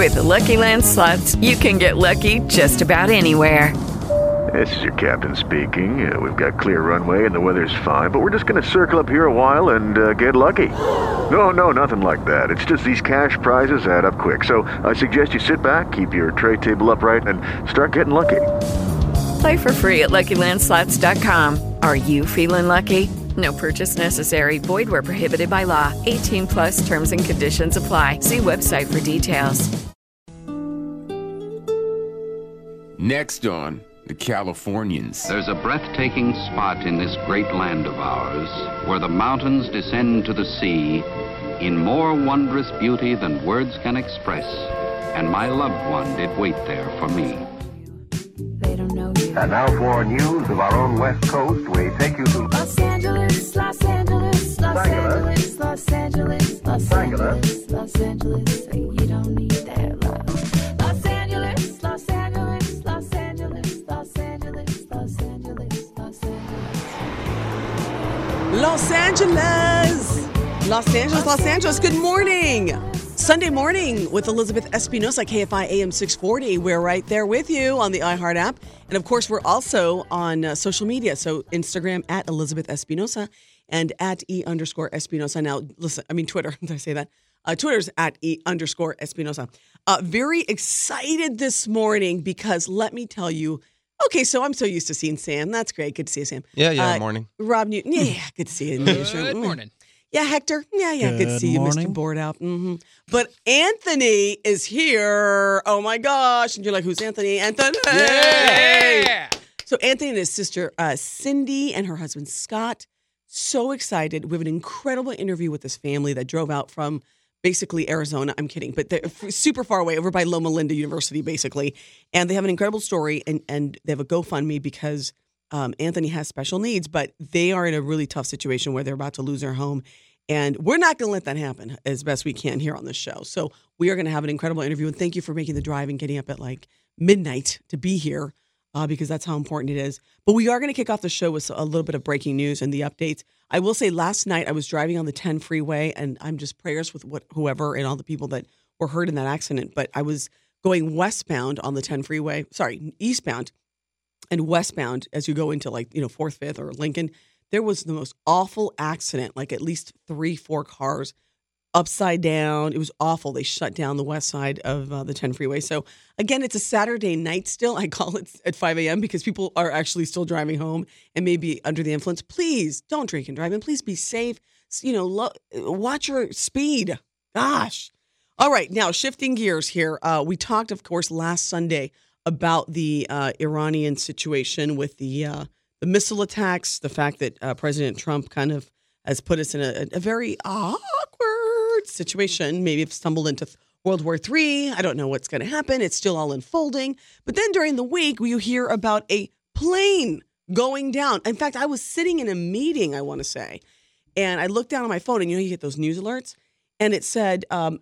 With the Lucky Land Slots, you can get lucky just about anywhere. This is your captain speaking. We've got clear runway and the weather's fine, but we're just going to circle up here a while and get lucky. No, nothing like that. It's just these cash prizes add up quick. So I suggest you sit back, keep your tray table upright, and start getting lucky. Play for free at LuckyLandSlots.com. Are you feeling lucky? No purchase necessary. Void where prohibited by law. 18 plus terms and conditions apply. See website for details. Next on The Californians. There's a breathtaking spot in this great land of ours where the mountains descend to the sea in more wondrous beauty than words can express. And my loved one did wait there for me. And now for news of our own West Coast, we take you to Los Angeles, Los Angeles, Los Angeles, Los Angeles, Los Angeles, Los Angeles. You don't need that love. Los Angeles, Los Angeles, Los Angeles, Los Angeles, Los Angeles, Los Angeles. Los Angeles! Los Angeles, Los Angeles. Good morning. Sunday morning with Elizabeth Espinosa, KFI AM 640. We're right there with you on the iHeart app. And of course, we're also on social media. So Instagram at Elizabeth Espinosa and at E_Espinosa. Now, listen, I mean, Twitter. Did I say that? Twitter's at E_Espinosa. Very excited this morning because let me tell you, okay, so I'm so used to seeing Sam. That's great. Good to see you, Sam. Yeah, morning. Rob Newton. Yeah, good to see you in the newsroom. Good morning. Yeah, Hector. Yeah, good to see you, Mr. Bored Out. Mm-hmm. But Anthony is here. Oh, my gosh. And you're like, who's Anthony? Anthony! Yeah! So Anthony and his sister, Cindy, and her husband, Scott, so excited. We have an incredible interview with this family that drove out from basically Arizona. I'm kidding, but they're super far away, over by Loma Linda University, basically. And they have an incredible story, and they have a GoFundMe because Anthony has special needs, but they are in a really tough situation where they're about to lose their home. And we're not going to let that happen as best we can here on this show. So we are going to have an incredible interview. And thank you for making the drive and getting up at like midnight to be here because that's how important it is. But we are going to kick off the show with a little bit of breaking news and the updates. I will say last night I was driving on the 10 freeway, and I'm just prayers with whoever and all the people that were hurt in that accident. But I was going westbound on the 10 freeway, eastbound. And westbound, as you go into 4th, 5th, or Lincoln, there was the most awful accident, like at least 3-4 cars upside down. It was awful. They shut down the west side of the 10 freeway. So again, it's a Saturday night still. I call it at 5 a.m. because people are actually still driving home and maybe under the influence. Please don't drink and drive, and please be safe. Watch your speed. Gosh. All right. Now, shifting gears here. We talked, of course, last Sunday about the Iranian situation with the missile attacks, the fact that President Trump kind of has put us in a very awkward situation, maybe have stumbled into World War III. I don't know what's going to happen. It's still all unfolding. But then during the week, you hear about a plane going down. In fact, I was sitting in a meeting, I want to say, and I looked down on my phone, and you get those news alerts, and it said a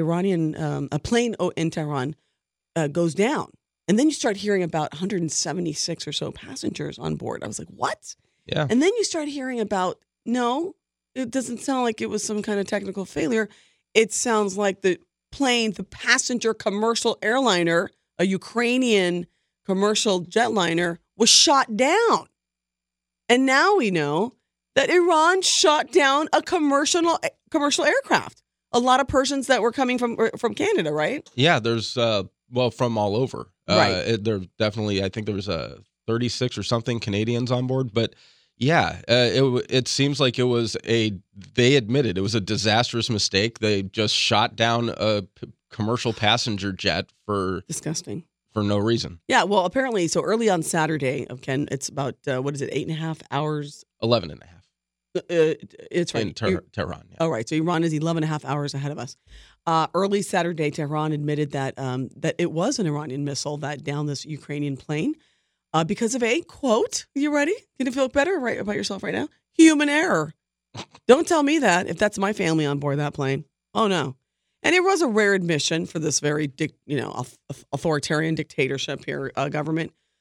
plane in Tehran goes down. And then you start hearing about 176 or so passengers on board. I was like, what? Yeah. And then you start hearing about, no, it doesn't sound like it was some kind of technical failure. It sounds like the plane, the passenger commercial airliner, a Ukrainian commercial jetliner, was shot down. And now we know that Iran shot down a commercial aircraft. A lot of Persians that were coming from Canada, right? Yeah, there's from all over. Right. There definitely, I think there was 36 or something Canadians on board, but yeah, it seems like they admitted it was a disastrous mistake. They just shot down a commercial passenger jet disgusting for no reason. Yeah, well, apparently, so early on Saturday, Ken, it's about 8.5 hours? 11 and a half. It's right. In Tehran. Yeah. Oh, right. So Iran is 11.5 hours ahead of us. Early Saturday, Tehran admitted that it was an Iranian missile that downed this Ukrainian plane because of a, quote, you ready? Gonna feel better about yourself right now? Human error. Don't tell me that if that's my family on board that plane. Oh, no. And it was a rare admission for this very, authoritarian dictatorship here, government.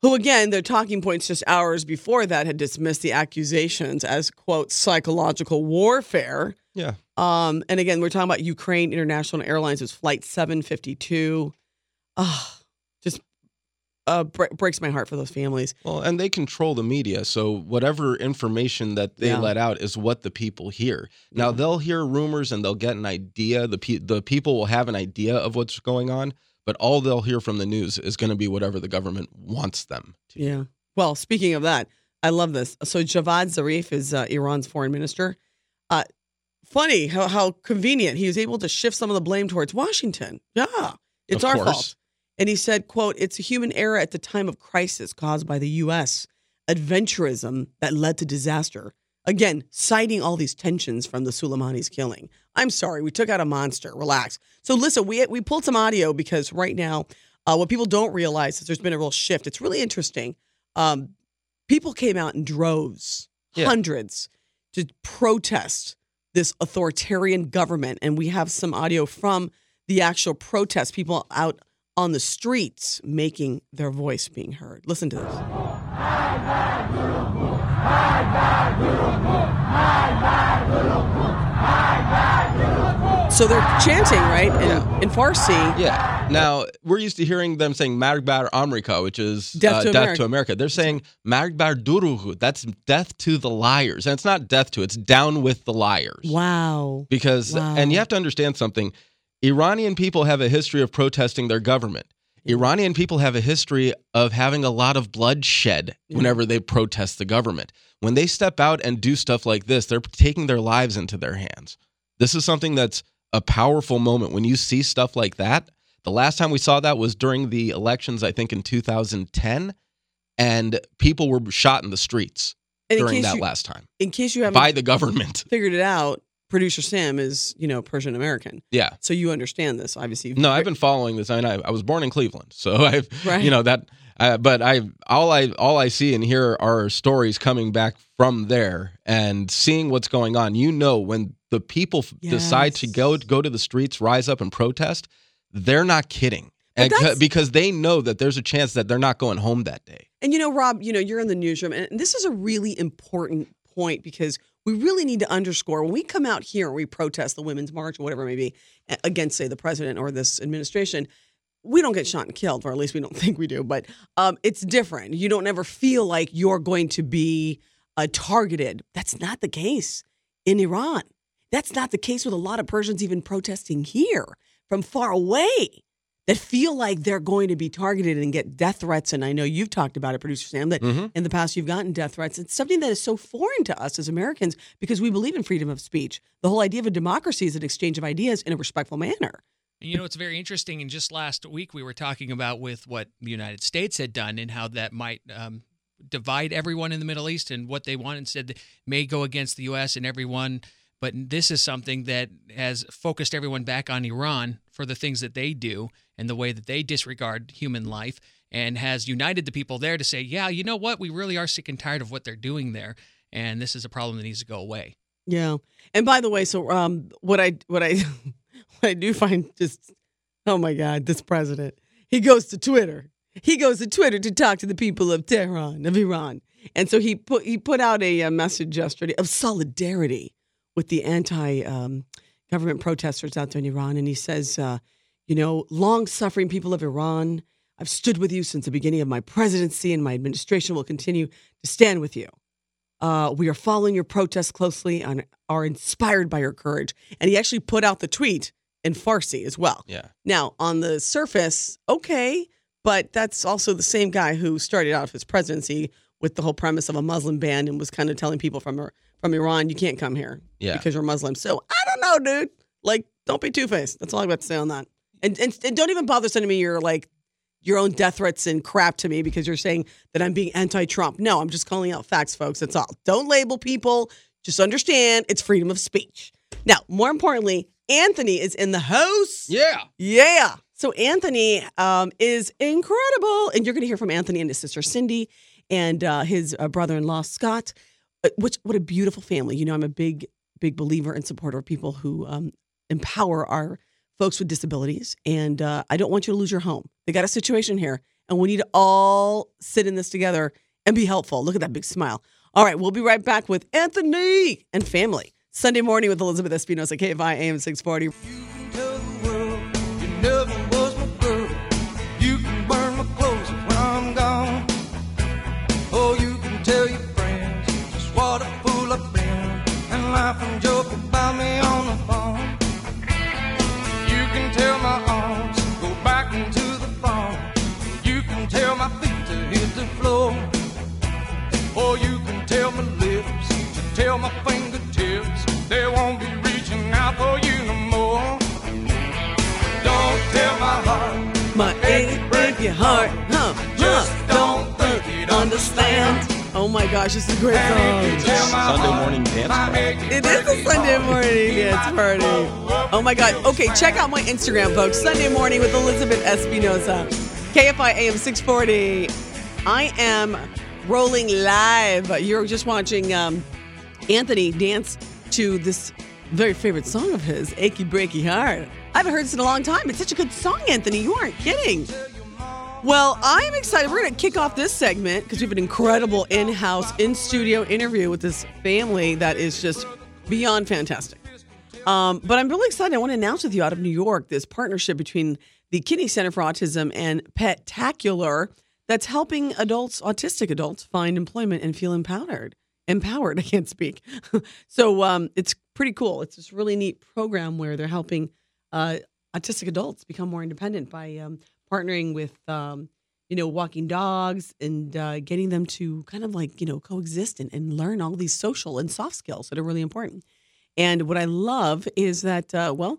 who, again, their talking points just hours before that had dismissed the accusations as, quote, psychological warfare. Yeah. And again, we're talking about Ukraine International Airlines. It was Flight 752. Just breaks my heart for those families. Well, and they control the media, so whatever information that they let out is what the people hear. Now, they'll hear rumors and they'll get an idea. The people will have an idea of what's going on, but all they'll hear from the news is going to be whatever the government wants them to. Yeah. Well, speaking of that, I love this. So Javad Zarif is Iran's foreign minister. Funny how convenient. He was able to shift some of the blame towards Washington. Yeah, it's our fault. And he said, quote, it's a human error at the time of crisis caused by the U.S. adventurism that led to disaster. Again, citing all these tensions from the Soleimani's killing. I'm sorry, we took out a monster. Relax. So listen, we pulled some audio because right now, what people don't realize is there's been a real shift. It's really interesting. People came out in droves, hundreds, to protest this authoritarian government. And we have some audio from the actual protest, people out on the streets making their voice being heard. Listen to this. So they're chanting, right, in Farsi. Yeah. Now, we're used to hearing them saying Margbar America, which is death to America. They're saying Margbar Duruhu. That's death to the liars. And it's not death to, it's down with the liars. Wow. Because, and you have to understand something. Iranian people have a history of protesting their government. Iranian people have a history of having a lot of bloodshed whenever they protest the government. When they step out and do stuff like this, they're taking their lives into their hands. This is something that's a powerful moment. When you see stuff like that, the last time we saw that was during the elections, I think in 2010, and people were shot in the streets during that last time. In case you haven't by the government figured it out, Producer Sam is, Persian American. Yeah. So you understand this, obviously. No, I've been following this. I mean, I was born in Cleveland, so I've, right. But all I see and hear are stories coming back from there and seeing what's going on. When the people decide to go to the streets, rise up and protest, they're not kidding. Because they know that there's a chance that they're not going home that day. And Rob, you're in the newsroom, and this is a really important point because we really need to underscore when we come out here and we protest the Women's March or whatever it may be against, say, the president or this administration, we don't get shot and killed, or at least we don't think we do. But it's different. You don't ever feel like you're going to be targeted. That's not the case in Iran. That's not the case with a lot of Persians even protesting here from far away that feel like they're going to be targeted and get death threats. And I know you've talked about it, Producer Sam, that in the past you've gotten death threats. It's something that is so foreign to us as Americans because we believe in freedom of speech. The whole idea of a democracy is an exchange of ideas in a respectful manner. And it's very interesting. And just last week we were talking about with what the United States had done and how that might divide everyone in the Middle East and what they want instead may go against the U.S. and everyone. But this is something that has focused everyone back on Iran for the things that they do and the way that they disregard human life and has united the people there to say, yeah, you know what? We really are sick and tired of what they're doing there. And this is a problem that needs to go away. Yeah. And by the way, so what I do find just, oh my God, this president, he goes to Twitter. He goes to Twitter to talk to the people of Tehran, of Iran. And so he put out a message yesterday of solidarity with the anti-government protesters out there in Iran. And he says, long-suffering people of Iran, I've stood with you since the beginning of my presidency, and my administration will continue to stand with you. We are following your protests closely and are inspired by your courage. And he actually put out the tweet in Farsi as well. Yeah. Now, on the surface, okay, but that's also the same guy who started out his presidency with the whole premise of a Muslim ban and was kind of telling people from Iran, you can't come here because you're Muslim. So I don't know, dude. Like, don't be two-faced. That's all I've got to say on that. And don't even bother sending me your own death threats and crap to me because you're saying that I'm being anti-Trump. No, I'm just calling out facts, folks. That's all. Don't label people. Just understand it's freedom of speech. Now, more importantly, Anthony is in the house. Yeah. Yeah. So Anthony is incredible. And you're going to hear from Anthony and his sister, Cindy, and his brother-in-law, Scott. What a beautiful family. I'm a big believer and supporter of people who empower our folks with disabilities. And I don't want you to lose your home. They got a situation here, and we need to all sit in this together and be helpful. Look at that big smile. All right, we'll be right back with Anthony and family. Sunday morning with Elizabeth Espinosa, KFI AM 640. Oh, you can tell your friends just what a fool I've been, and laugh and joke about me on the phone. You can tell my arms go back into the farm. You can tell my feet to hit the floor. Or you can tell my lips to tell my fingertips they won't be reaching out for you no more. Don't tell my heart, my achy heart, just don't think you'd understand. Oh my gosh, this is a great song. Sunday morning dance party. It is a Sunday morning dance party. Oh my God. Okay, check out my Instagram, folks. Sunday morning with Elizabeth Espinosa. KFI AM 640. I am rolling live. You're just watching Anthony dance to this very favorite song of his, Achy Breaky Heart. I haven't heard this in a long time. It's such a good song, Anthony. You aren't kidding. Well, I'm excited. We're going to kick off this segment because we have an incredible in-house, in-studio interview with this family that is just beyond fantastic. But I'm really excited. I want to announce with you out of New York this partnership between the Kidney Center for Autism and Petacular that's helping adults, autistic adults, find employment and feel empowered. I can't speak. So it's pretty cool. It's this really neat program where they're helping autistic adults become more independent by partnering with, walking dogs and getting them to kind of like, coexist and learn all these social and soft skills that are really important. And what I love is that,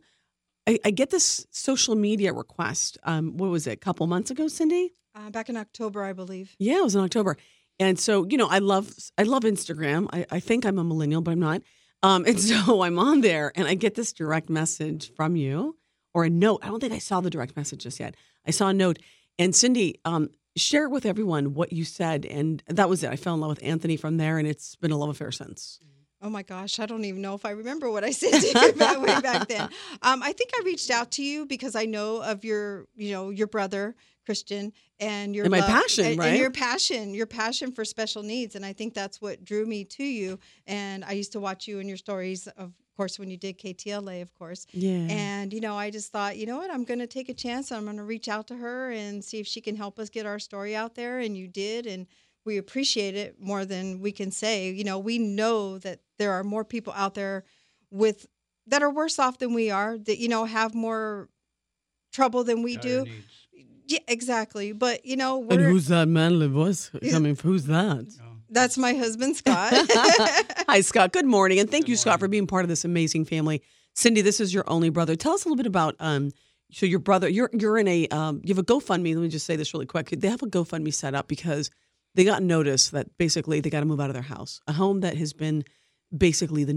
I get this social media request. What was it, a couple months ago, Cindy? Back in October, I believe. Yeah, it was in October. And so, I love Instagram. I think I'm a millennial, but I'm not. And so I'm on there and I get this direct message from you or a note. I don't think I saw the direct message just yet. I saw a note. And Cindy, share it with everyone what you said. And that was it. I fell in love with Anthony from there, and it's been a love affair since. Oh my gosh, I don't even know if I remember what I said to you way back then. I think I reached out to you because I know of your brother, Christian, and your and my love, passion, right? And your passion for special needs. And I think that's what drew me to you. And I used to watch you and your stories, of course, when you did KTLA, of course. Yeah. And, I just thought, you know what, I'm going to take a chance. I'm going to reach out to her and see if she can help us get our story out there. And you did. And we appreciate it more than we can say. We know that there are more people out there that are worse off than we are, that, have more trouble than we do. Needs. Yeah, exactly. But, And who's that manly voice coming from? Who's that? That's my husband, Scott. Hi, Scott. Good morning. And thank you, Scott, for being part of this amazing family. Cindy, this is your only brother. Tell us a little bit about, so your brother, you're in a, you have a GoFundMe. Let me just say this really quick. They have a GoFundMe set up because they got notice that basically they got to move out of their house, a home that has been basically the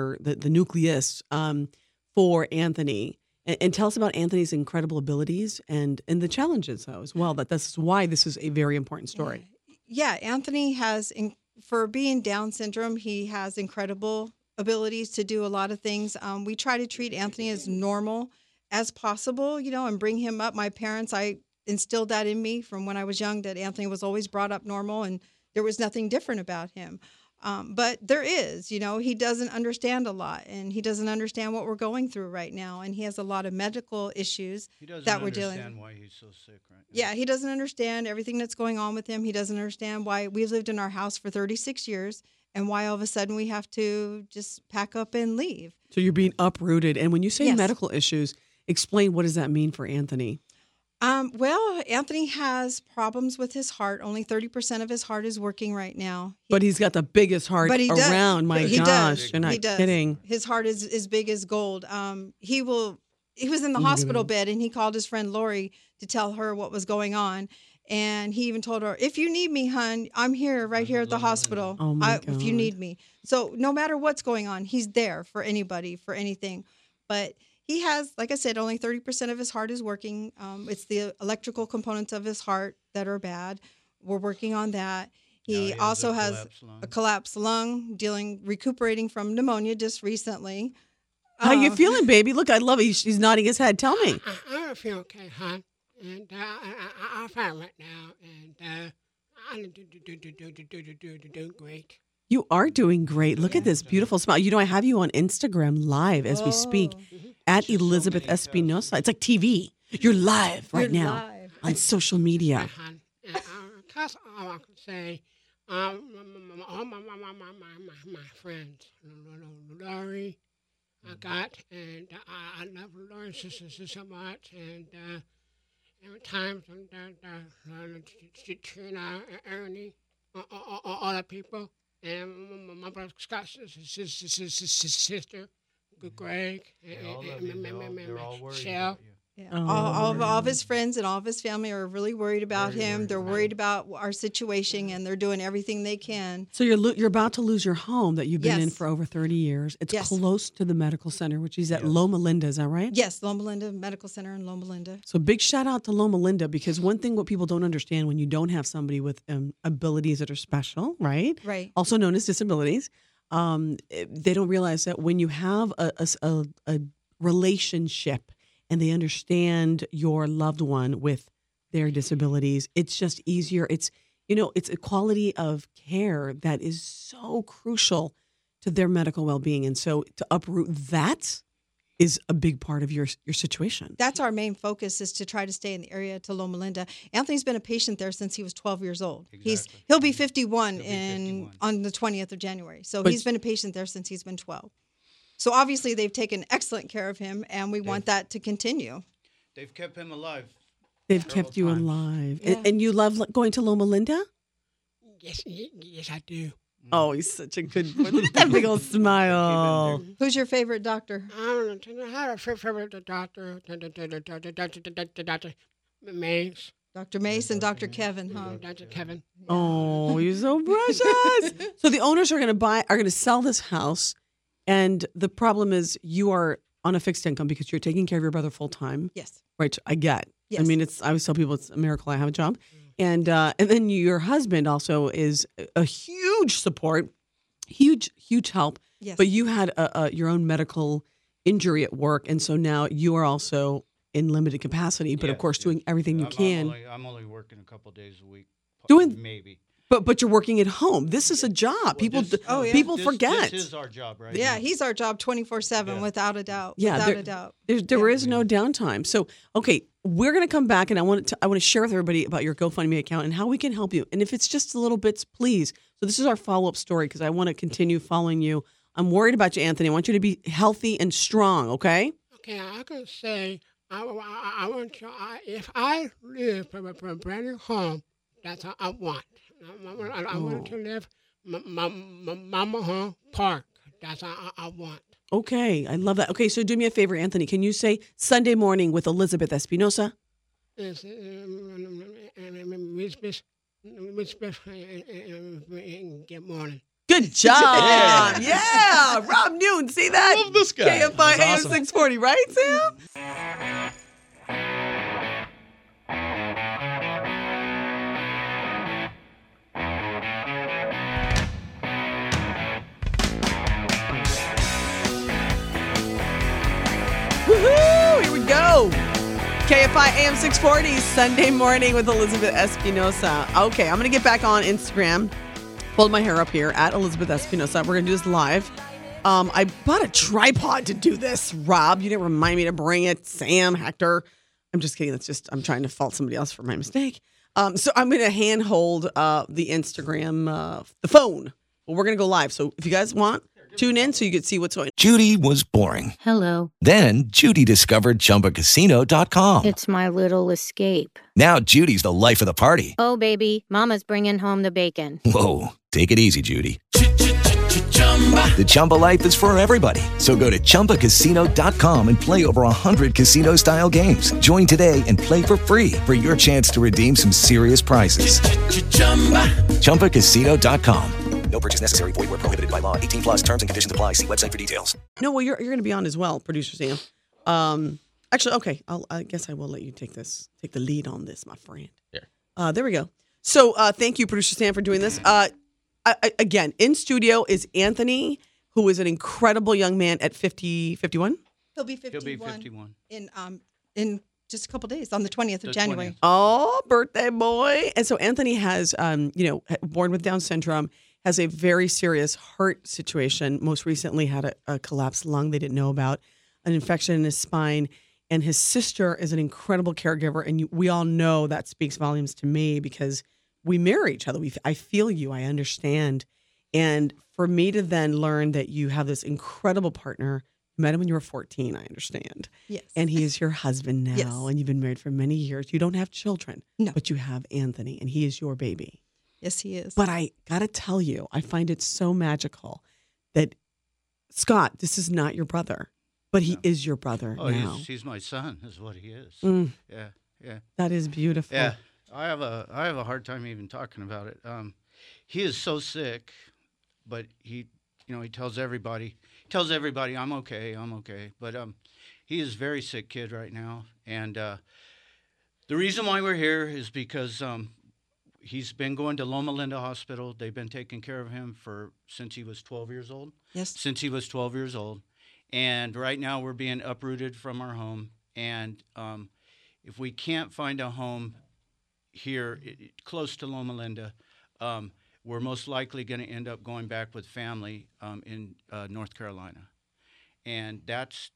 nucleus for Anthony. And tell us about Anthony's incredible abilities and the challenges, though, as well. This is why this is a very important story. Yeah, Anthony has, for being Down syndrome, he has incredible abilities to do a lot of things. We try to treat Anthony as normal as possible, and bring him up. My parents, I instilled that in me from when I was young, that Anthony was always brought up normal and there was nothing different about him. But there is, he doesn't understand a lot, and he doesn't understand what we're going through right now. And he has a lot of medical issues that we're dealing with. He doesn't understand why he's so sick right now. Yeah, he doesn't understand everything that's going on with him. He doesn't understand why we've lived in our house for 36 years and why all of a sudden we have to just pack up and leave. So you're being uprooted. And when you say Yes. medical issues, explain what does that mean for Anthony? Well, Anthony has problems with his heart. Only 30% of his heart is working right now. But he's got the biggest heart But he does. around. My He gosh, does. you're not He does. kidding. His heart is as big as gold. He was in the hospital bed, and he called his friend Lori to tell her what was going on. And he even told her, if you need me, hon, I'm here, right here at the hospital. Oh my If you God. need me. So no matter what's going on, he's there for anybody, for anything. But he has, like I said, only 30% of his heart is working. It's the electrical components of his heart that are bad. We're working on that. He also has a collapsed lung, recuperating from pneumonia just recently. How you feeling, baby? Look, I love it. He's nodding his head. Tell me. I feel okay, hon. and I'm fine right now, and I'm doing great. You are doing great. Look at this beautiful smile. You know, I have you on Instagram live as we speak at Elizabeth Espinosa. It's like TV. You're live right now on social media. That's all I can say. All my friends, Laurie, I got, and I love Laurie so much, and every time Trina, Ernie, all the people, and my brother Scott's sister, Greg, and Michelle. Yeah. All of his friends and all of his family are really worried about him. They're worried about our situation, and they're doing everything they can. So you're about to lose your home that you've been in for over 30 years. It's close to the medical center, which is at Loma Linda. Is that right? Yes, Loma Linda Medical Center in Loma Linda. So big shout out to Loma Linda, because one thing what people don't understand when you don't have somebody with abilities that are special, right? Right. Also known as disabilities, they don't realize that when you have a relationship and they understand your loved one with their disabilities, it's just easier. It's a quality of care that is so crucial to their medical well-being. And so to uproot that is a big part of your situation. That's our main focus, is to try to stay in the area to Loma Linda. Anthony's been a patient there since he was 12 years old. Exactly. He'll be 51 on the 20th of January. So he's been a patient there since he's been 12. So obviously they've taken excellent care of him, and we want that to continue. They've kept him alive. They've kept you alive. Yeah. And you love going to Loma Linda? Yes, I do. Oh, he's such a good boy. Look at that big old smile. Who's your favorite doctor? I have a favorite doctor, Dr. Mace. Dr. Mace and Dr. Kevin, huh? Dr. Kevin. Oh, you're so precious. So the owners are going to sell this house. And the problem is you are on a fixed income because you're taking care of your brother full time. Yes. Right. I get. Yes. I mean, I always tell people it's a miracle I have a job. And then your husband also is a huge support, huge help. Yes. But you had your own medical injury at work. And so now you are also in limited capacity, but of course doing everything you can. I'm only working a couple days a week. Maybe. But you're working at home. This is a job. People forget. This is our job, right? Yeah, he's our job 24/7, without a doubt. Yeah, without a doubt. There is no downtime. So, okay, we're going to come back, and I want to share with everybody about your GoFundMe account and how we can help you. And if it's just a little bits, please. So this is our follow-up story, because I want to continue following you. I'm worried about you, Anthony. I want you to be healthy and strong, okay? Okay, I can say, I want to, if I live from a brand new home, that's what I want. I want to live Mama Home Park. That's what I want. Okay, I love that. Okay, so do me a favor, Anthony. Can you say Sunday morning with Elizabeth Espinosa? It's good morning. Good job. Yeah, Rob Noon. See that? Love this guy. KFI AM 640, right, Sam? Woohoo! Here we go. KFI AM 640, Sunday morning with Elizabeth Espinosa. Okay, I'm going to get back on Instagram. Pulled my hair up here at Elizabeth Espinosa. We're going to do this live. I bought a tripod to do this, Rob. You didn't remind me to bring it. Sam, Hector. I'm just kidding. I'm trying to fault somebody else for my mistake. So I'm going to handhold the Instagram, the phone. Well, we're going to go live. So if you guys want, tune in so you can see what's going on. Judy was boring. Hello. Then Judy discovered ChumbaCasino.com. It's my little escape. Now Judy's the life of the party. Oh, baby, mama's bringing home the bacon. Whoa, take it easy, Judy. The Chumba life is for everybody. So go to ChumbaCasino.com and play over 100 casino-style games. Join today and play for free for your chance to redeem some serious prizes. ChumbaCasino.com. No purchase necessary. Void where prohibited by law. 18 plus terms and conditions apply. See website for details. No, well, you're going to be on as well, producer Sam. Actually, okay. I guess I will let you take the lead on this, my friend. Here. There we go. So thank you, producer Sam, for doing this. Again, in studio is Anthony, who is an incredible young man at 51. He'll be 51. He'll be 51. In just a couple days on the 20th of January. 20th. Oh, birthday boy. And so Anthony has, born with Down syndrome, has a very serious heart situation. Most recently had a collapsed lung they didn't know about, an infection in his spine. And his sister is an incredible caregiver. And we all know that speaks volumes to me because we mirror each other. I feel you. I understand. And for me to then learn that you have this incredible partner, you met him when you were 14, I understand. Yes. And he is your husband now, Yes. and you've been married for many years. You don't have children, No. but you have Anthony, and he is your baby. Yes, he is. But I got to tell you, I find it so magical that, Scott, this is not your brother, but he is your brother Oh, now. he's my son, is what he is. Mm. Yeah. That is beautiful. Yeah. I have a hard time even talking about it. He is so sick, but he tells everybody I'm okay. But he is a very sick kid right now, and the reason why we're here is because he's been going to Loma Linda Hospital. They've been taking care of him since he was 12 years old. Yes. Since he was 12 years old, and right now we're being uprooted from our home, and if we can't find a home here close to Loma Linda, we're most likely going to end up going back with family in North Carolina, and that's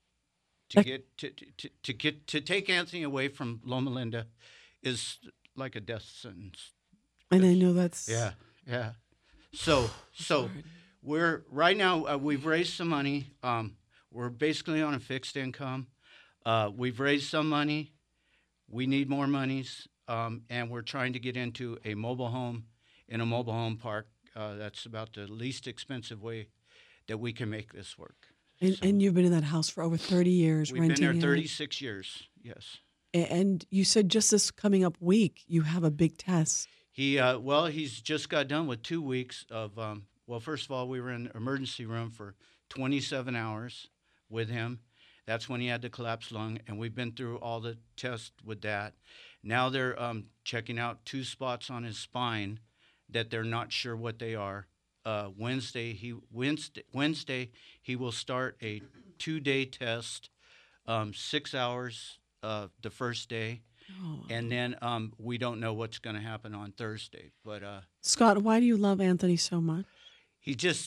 to take Anthony away from Loma Linda is like a death sentence. And I know that's... Yeah. So we're right now. We've raised some money. We're basically on a fixed income. We've raised some money. We need more monies, and we're trying to get into a mobile home in a mobile home park. That's about the least expensive way that we can make this work. And you've been in that house for over 30 years, We've been renting there it. 36 years, yes. And you said just this coming up week, you have a big test. He's just got done with 2 weeks of, first of all, we were in the emergency room for 27 hours with him. That's when he had the collapsed lung, and we've been through all the tests with that. Now they're checking out 2 spots on his spine that they're not sure what they are. Wednesday he will start a 2-day test, 6 hours the first day, and then we don't know what's going to happen on Thursday. But Scott, why do you love Anthony so much? he just,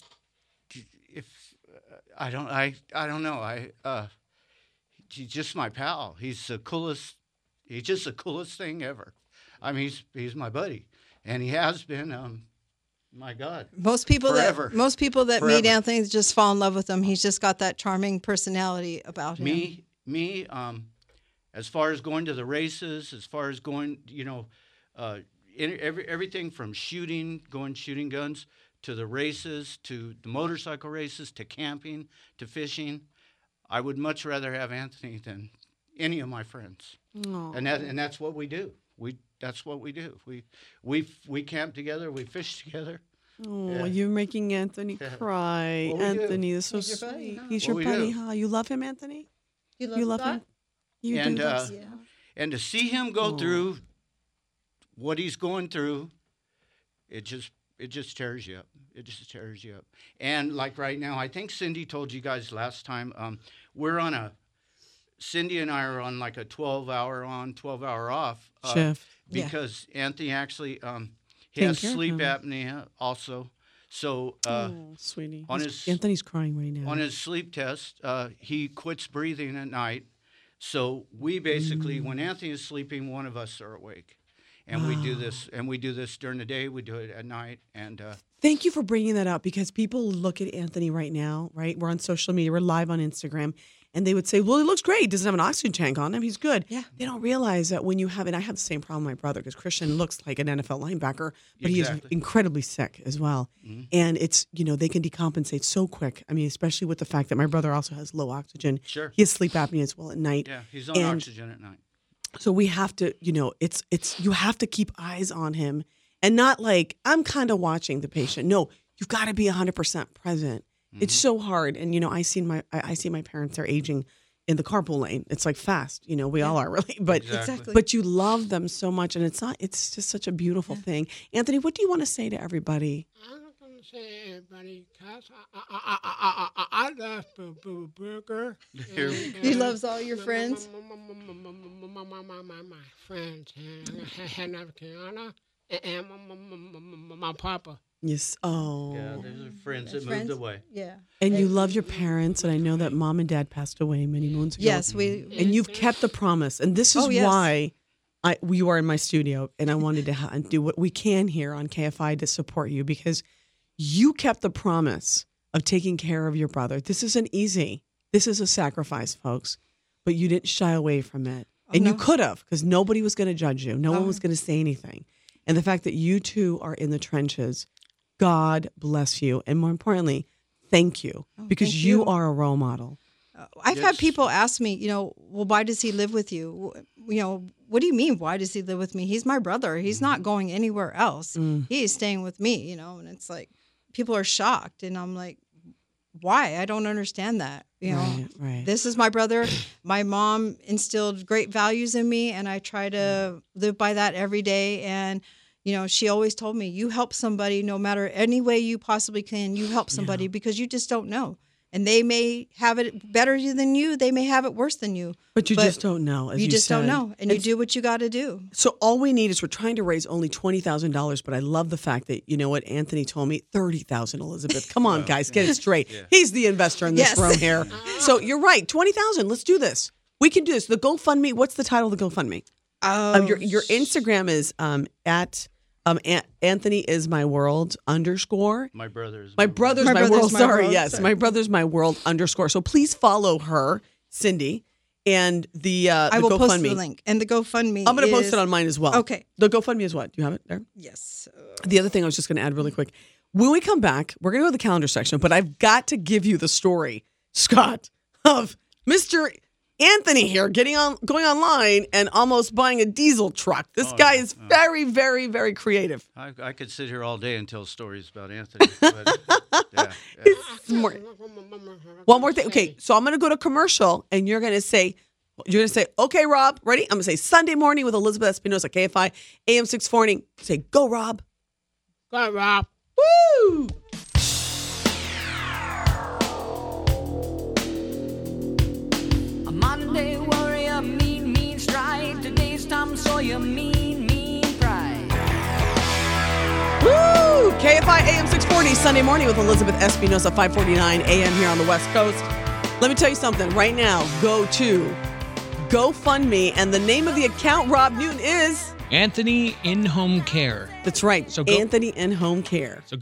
I don't know. He's just my pal. He's the coolest. He's just the coolest thing ever. I mean, he's my buddy, and he has been. My God. Most people Forever. that meet Anthony just fall in love with him. He's just got that charming personality about him. Me. As far as going to the races, as far as going, everything from shooting guns, to the races, to the motorcycle races, to camping, to fishing. I would much rather have Anthony than any of my friends. Aww. And that's what we do. That's what we do. We camp together. We fish together. Oh, Yeah. you're making Anthony cry. Well, we do. Anthony, this is He's so your buddy, sweet. huh? He's Well, your we buddy, do. huh? You love him, Anthony? You You love Scott? him? You And do. and to see him go through what he's going through, it just tears you up. It just tears you up. And like right now, I think Cindy told you guys last time, Cindy and I are on like a 12-hour on, 12-hour off Shift. because Anthony actually he Taking has care of sleep him. apnea also. So Sweetie. on Anthony's crying right now. on his sleep test, he quits breathing at night. So we basically, when Anthony is sleeping, one of us are awake, and we do this. And we do this during the day. We do it at night. And Thank you for bringing that up because people look at Anthony right now, right? We're on social media. We're live on Instagram. And they would say, well, he looks great. He doesn't have an oxygen tank on him. He's good. Yeah. They don't realize that when you have, and I have the same problem with my brother because Christian looks like an NFL linebacker, but he is Exactly. incredibly sick as well. Mm-hmm. And it's, they can decompensate so quick. I mean, especially with the fact that my brother also has low oxygen. Sure. He has sleep apnea as well at night. yeah, he's on oxygen at night. So we have to, it's you have to keep eyes on him and not like, I'm kind of watching the patient. No, you've got to be 100% present. It's so hard. And, I see my parents, they're aging in the carpool lane. It's like fast, we all are really, but Exactly. but you love them so much. And it's just such a beautiful thing. Anthony, what do you want to say to everybody? I'm not going to say everybody, cause I love Burger. He loves all your friends. My friends, Hannah Kiana, and my papa. Yes. Oh. Yeah, those are friends that moved away. Yeah. And you love your parents, and I know that mom and dad passed away many moons ago. Yes, we. And you've kept the promise, and this is Oh, yes. why you are in my studio, and I wanted to do what we can here on KFI to support you because you kept the promise of taking care of your brother. This isn't easy. This is a sacrifice, folks, but you didn't shy away from it, and no. you could have because nobody was going to judge you. No one was going to say anything, and the fact that you two are in the trenches. God bless you. And more importantly, thank you because thank you you. are a role model. I've had people ask me, well, why does he live with you? What do you mean, why does he live with me? He's my brother. He's not going anywhere else. He is staying with me, and it's like people are shocked. And I'm like, why? I don't understand that. Right. This is my brother. My mom instilled great values in me, and I try to live by that every day. And she always told me, you help somebody no matter any way you possibly can. You help somebody because you just don't know. And they may have it better than you. They may have it worse than you. But you just don't know. As you just don't said. know. And you do what you got to do. So all we need is we're trying to raise only $20,000. But I love the fact that, you know what, Anthony told me, $30,000, Elizabeth. Come on, guys, get it straight. He's the investor in this room here. So you're right. $20,000. Let's do this. We can do this. The GoFundMe. What's the title of the GoFundMe? Your Instagram is at Anthony is my world _ My brother's my world. Sorry, yes, Sorry. my brother's my world _ So please follow her, Cindy, and the I will GoFundMe. post the link. And the GoFundMe I'm going to post is- it on mine as well. Okay. The GoFundMe is what? Do you have it there? Yes. The other thing I was just going to add really quick. When we come back, we're going to go to the calendar section, but I've got to give you the story, Scott, of Mr. Anthony here going online and almost buying a diesel truck. This guy is very, very, very creative. I could sit here all day and tell stories about Anthony. But, One more thing. Okay, so I'm going to go to commercial, and you're going to say, okay, Rob, ready? I'm going to say Sunday morning with Elizabeth Espinosa, KFI, AM 640. Say, go, Rob. Go, Rob. Woo! A modern-day warrior, mean stride. Today's Tom Sawyer, mean pride. Woo! KFI AM 640, Sunday morning with Elizabeth Espinosa, 549 AM here on the West Coast. Let me tell you something. Right now, go to GoFundMe, and the name of the account, Rob Newton, is... Anthony In-Home Care. That's right. So Anthony In-Home Care. So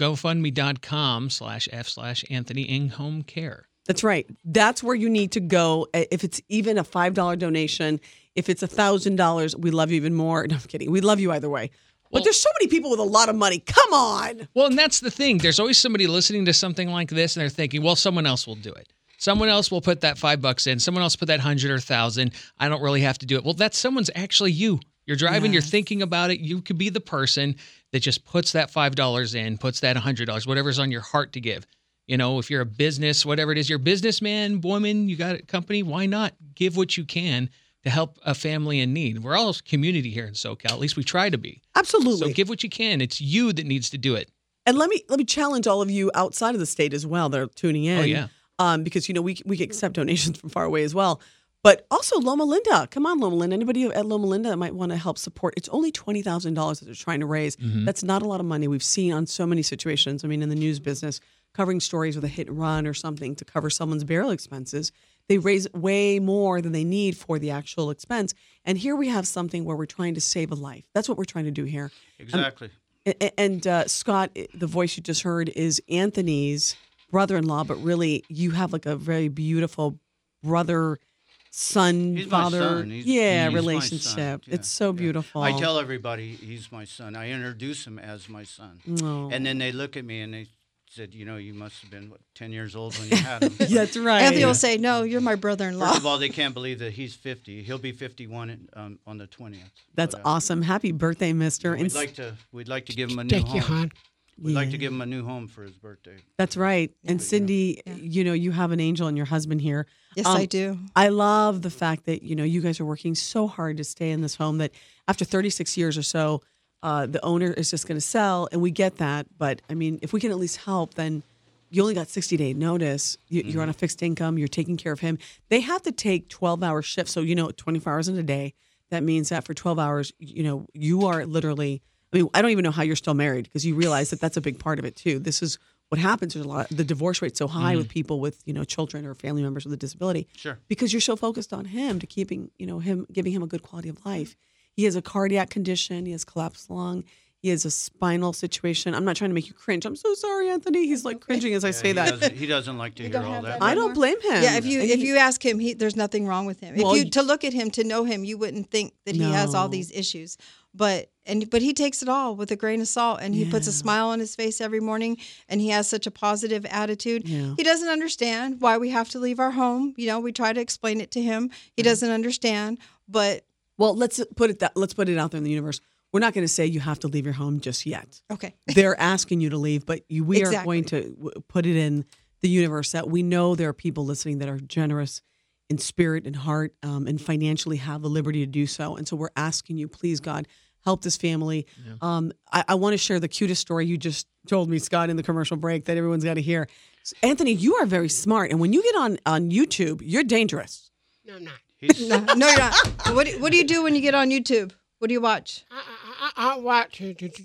GoFundMe.com/F/Anthony In-Home Care. That's right. That's where you need to go. If it's even a $5 donation, if it's $1,000, we love you even more. No, I'm kidding. We love you either way. But there's so many people with a lot of money. Come on. Well, and that's the thing. There's always somebody listening to something like this, and they're thinking, well, someone else will do it. Someone else will put that $5 in. Someone else put that 100 or 1,000. I don't really have to do it. Well, that someone's actually you. You're driving, You're thinking about it. You could be the person that just puts that $5 in, puts that $100, whatever's on your heart to give. If you're a business, whatever it is, you're a businessman, woman, you got a company, why not give what you can to help a family in need? We're all a community here in SoCal. At least we try to be. Absolutely. So give what you can. It's you that needs to do it. And let me challenge all of you outside of the state as well that are tuning in. Oh, yeah. Because, we can accept donations from far away as well. But also Loma Linda. Come on, Loma Linda. Anybody at Loma Linda that might want to help support? It's only $20,000 that they're trying to raise. Mm-hmm. That's not a lot of money. We've seen on so many situations. I mean, in the news business, covering stories with a hit and run or something to cover someone's burial expenses. They raise way more than they need for the actual expense. And here we have something where we're trying to save a life. That's what we're trying to do here. Exactly. And Scott, the voice you just heard is Anthony's brother-in-law, but really you have like a very beautiful brother-son, He's father, my son. He's my relationship. son. Yeah, It's so beautiful. I tell everybody he's my son. I introduce him as my son. Oh. And then they look at me and they said, you must have been, 10 years old when you had him. That's right. Anthony will say, no, you're my brother-in-law. First of all, they can't believe that he's 50. He'll be 51 on the 20th. That's awesome. Happy birthday, mister. We'd like to give him a new home. hon. We'd like to give him a new home for his birthday. That's right. And Cindy, you have an angel and your husband here. Yes, I do. I love the fact that, you guys are working so hard to stay in this home that after 36 years or so, the owner is just going to sell, and we get that. But I mean, if we can at least help, then you only got 60-day notice. You're on a fixed income. You're taking care of him. They have to take 12-hour shifts. So, 24 hours in a day. That means that for 12 hours, you are literally, I mean, I don't even know how you're still married because you realize that that's a big part of it too. This is what happens. There's a lot, the divorce rate's so high with people with, children or family members with a disability. Sure. Because you're so focused on him to keeping, giving him a good quality of life. He has a cardiac condition. He has collapsed lung. He has a spinal situation. I'm not trying to make you cringe. I'm so sorry, Anthony. He's like cringing as I say that. He doesn't like to hear all that. I don't blame him. Yeah, if you ask him, there's nothing wrong with him. Well, To look at him, to know him, you wouldn't think that he has all these issues. But he takes it all with a grain of salt, and he puts a smile on his face every morning, and he has such a positive attitude. Yeah. He doesn't understand why we have to leave our home. We try to explain it to him. He doesn't understand, but let's put it out there in the universe. We're not going to say you have to leave your home just yet. Okay. They're asking you to leave, but we are Exactly. going to put it in the universe that we know there are people listening that are generous in spirit and heart and financially have the liberty to do so. And so we're asking you, please, God, help this family. Yeah. I want to share the cutest story you just told me, Scott, in the commercial break that everyone's got to hear. Anthony, you are very smart. And when you get on YouTube, you're dangerous. No, I'm not. no, you're not. What do you do when you get on YouTube? What do you watch? I watch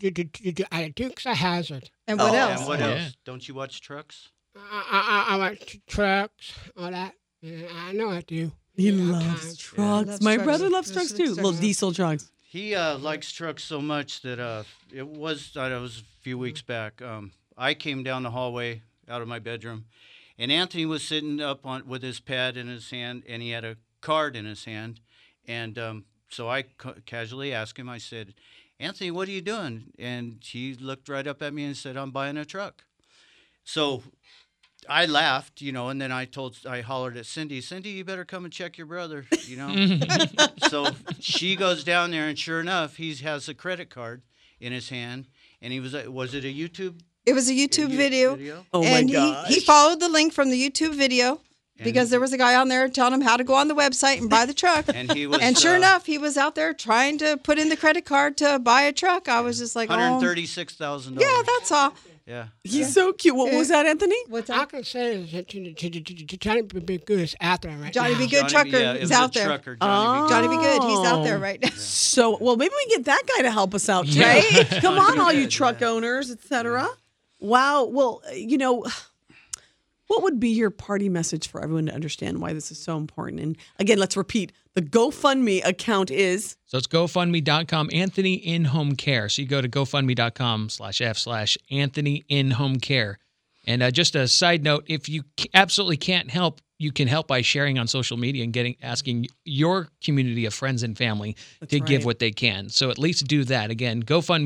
Dukes of Hazzard. And what else? And what else? Don't you watch trucks? I watch trucks, all that. Yeah, I know I do. He loves trucks. My brother loves trucks too. Little diesel trucks. He likes trucks so much that it was a few weeks back. I came down the hallway out of my bedroom, and Anthony was sitting up with his pad in his hand, and he had a card in his hand, and so I casually asked him. I said, "Anthony, what are you doing?" And he looked right up at me and said, "I'm buying a truck." So I laughed, and then I hollered at Cindy, "Cindy, you better come and check your brother," So she goes down there, and sure enough, he has a credit card in his hand, and was it a YouTube? It was a YouTube video. Oh and my gosh. he followed the link from the YouTube video because there was a guy on there telling him how to go on the website and buy the truck. And he was, and sure enough, he was out there trying to put in the credit card to buy a truck. I was just like, $136,000. Yeah, that's all. Yeah. He's so cute. What was that, Anthony? What's I can say is that to Johnny B. Good is out there right Johnny now. B. Good trucker is out there. Trucker, Johnny B. Good, he's out there right now. So, well, maybe we can get that guy to help us out, too. Yeah. Right? Come on, all you truck owners, etc. Wow. Well, what would be your party message for everyone to understand why this is so important? And again, let's repeat. The GoFundMe account is... So it's GoFundMe.com, Anthony in Home Care. So you go to GoFundMe.com/F/Anthony in Home Care. And just a side note, if you absolutely can't help, you can help by sharing on social media and asking your community of friends and family to give what they can. So at least do that. Again,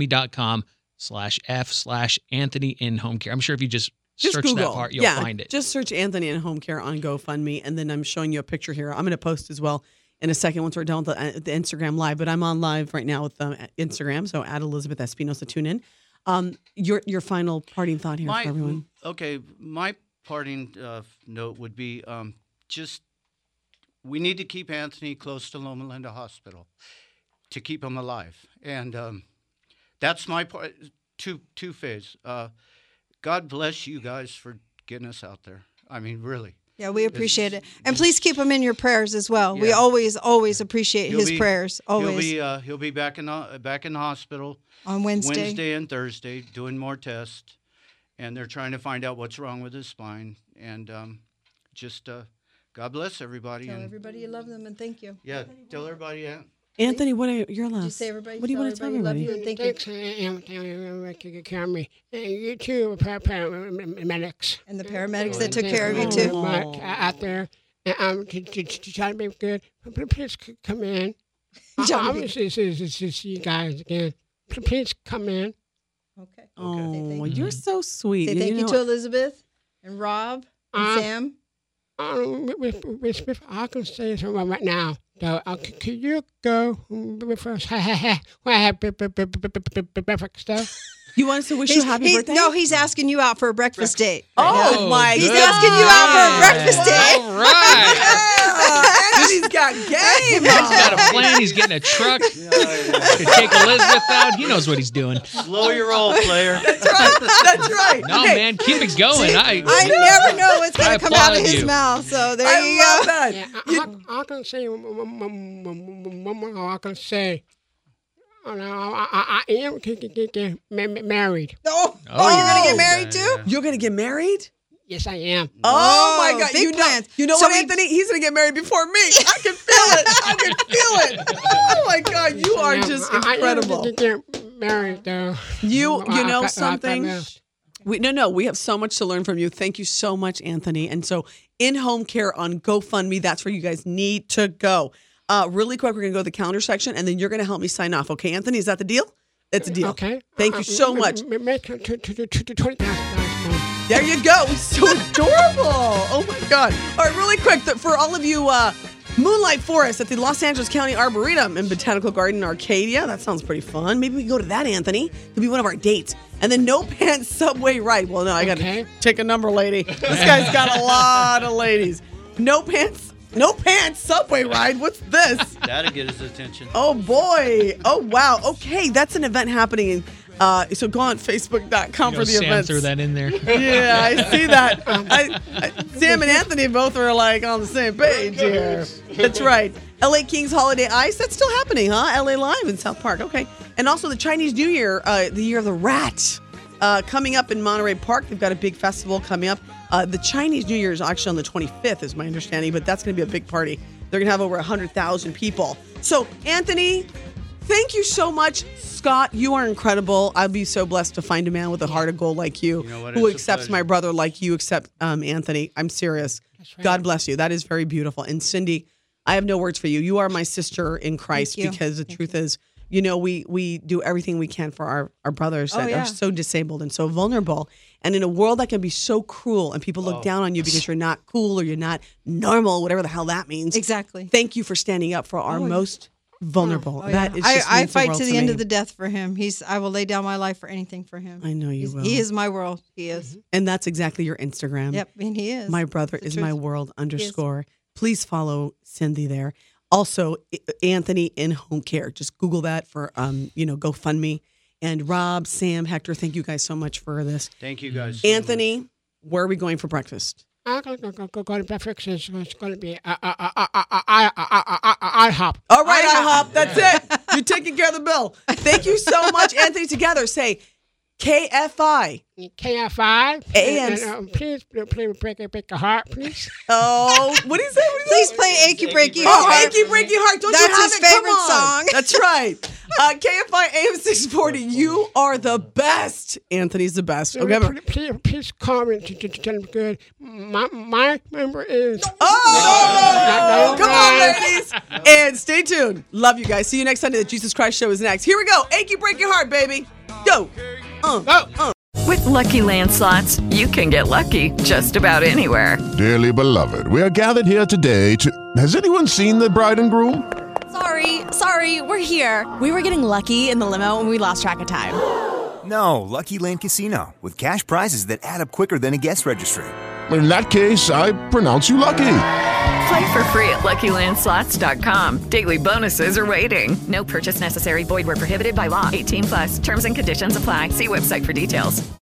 GoFundMe.com/F/Anthony in Home Care. I'm sure if you just search Google. that part, you'll find it. Just search Anthony in Home Care on GoFundMe, and then I'm showing you a picture here. I'm going to post as well in a second once we're done with the Instagram Live, but I'm on live right now with Instagram, so at Elizabeth Espinosa, tune in. Your final parting thought here for everyone. Okay, my parting note would be just we need to keep Anthony close to Loma Linda Hospital to keep him alive, and that's my part. Two phase. God bless you guys for getting us out there. I mean, really. Yeah, we appreciate it. And please keep him in your prayers as well. Yeah. We always appreciate his prayers. Always. He'll be back in the hospital on Wednesday. Wednesday and Thursday doing more tests, and they're trying to find out what's wrong with his spine. And just God bless everybody. Tell everybody you love them and thank you. Yeah, tell everybody. Yeah. Anthony, what are your last? Did you say everybody? What do you want to tell everybody? Love you and thank Thanks, Anthony, taking care of me. And you too, paramedics. And the paramedics that took care of you too. Much out there. And to try to be good. Please come in. I wish to see you guys again. Please come in. Okay. Oh, you're so sweet. Say thank you to Elizabeth and Rob and Sam. With I can say something right now. So, could you go with us? Breakfast stuff. You want us to wish you a happy birthday? No, he's asking you out for a breakfast date. Oh, my He's God. asking you out for a breakfast date. All right. He's got game. He's got a plan. He's getting a truck to take Elizabeth out. He knows what he's doing. Slow your roll, player. That's right. That's right. No, man, keep it going. I never know what's going I to come out of applaud his you. mouth. So there I you love go. that. Yeah, I can say, I can say, I am getting married. Oh, you're going to get married too? You're going to get married? Yes, I am. Oh, my God. big plans. You know So what, Anthony? He's going to get married before me. I can feel it. I can feel it. Oh, my God. You are just incredible. I am getting married, though. You know I something? We have so much to learn from you. Thank you so much, Anthony. And so in-home care on GoFundMe, that's where you guys need to go. Really quick, we're going to go to the calendar section, and then you're going to help me sign off. Okay, Anthony, is that the deal? It's a deal. Okay. Thank you so much. Make it to $20,000. There you go. He's so adorable. Oh, my God. All right, really quick, for all of you, Moonlight Forest at the Los Angeles County Arboretum in Botanical Garden, Arcadia. That sounds pretty fun. Maybe we can go to that, Anthony. It'll be one of our dates. And then No Pants Subway Ride. Well, no, I got to take a number, lady. This guy's got a lot of ladies. No Pants Subway Ride. What's this? That'll get his attention. Oh, boy. Oh, wow. Okay, that's an event happening in so go on Facebook.com for the Sam events. threw that in there. Yeah, I see that. Sam and Anthony both are like on the same page here. That's right. LA Kings Holiday Ice, that's still happening, huh? LA Live in South Park. Okay. And also the Chinese New Year, the Year of the Rat, coming up in Monterey Park. They've got a big festival coming up. The Chinese New Year is actually on the 25th, is my understanding, but that's going to be a big party. They're going to have over 100,000 people. So, Anthony, thank you so much. Scott, you are incredible. I'd be so blessed to find a man with a heart of gold like you, who accepts my brother like you accept Anthony. I'm serious. Right. God bless you. That is very beautiful. And Cindy, I have no words for you. You are my sister in Christ because the truth is, you know, we do everything we can for our brothers that are so disabled and so vulnerable. And in a world that can be so cruel and people look down on you because you're not cool or you're not normal, whatever the hell that means. Exactly. Thank you for standing up for our most vulnerable. That is just I means the fight world to the me. end of the death for him. I will lay down my life for anything for him. I know you will. He is my world. He is. And that's exactly your Instagram. Yep, and he is. My brother is my world _ Please follow Cindy there. Also, Anthony in home care. Just Google that for GoFundMe. And Rob, Sam, Hector, thank you guys so much for this. Thank you guys. Anthony, where are we going for breakfast? I'm going to go to breakfast. It's going to be IHOP. All right, IHOP. That's it. You're taking care of the bill. Thank you so much, Anthony. Together, say KFI. KFI. And please break a heart, please. Oh, what do you say? Please play Achy Breaky Heart. Heart. Achy Breaky Heart. Don't That's you have his it? Come favorite on. song. That's right. KFI AM 640. You are the best. Anthony's the best. Okay. Please call me to tell me good. My number is. Oh! Come on, ladies. And stay tuned. Love you guys. See you next Sunday. The Jesus Christ Show is next. Here we go. Achy Breaky Heart, baby. Go. With Lucky Land Slots, you can get lucky just about anywhere. Dearly beloved, we are gathered here today to... Has anyone seen the bride and groom? Sorry, we're here. We were getting lucky in the limo and we lost track of time. No, Lucky Land Casino, with cash prizes that add up quicker than a guest registry. In that case, I pronounce you lucky. Play for free at LuckyLandSlots.com. Daily bonuses are waiting. No purchase necessary. Void where prohibited by law. 18+. Terms and conditions apply. See website for details.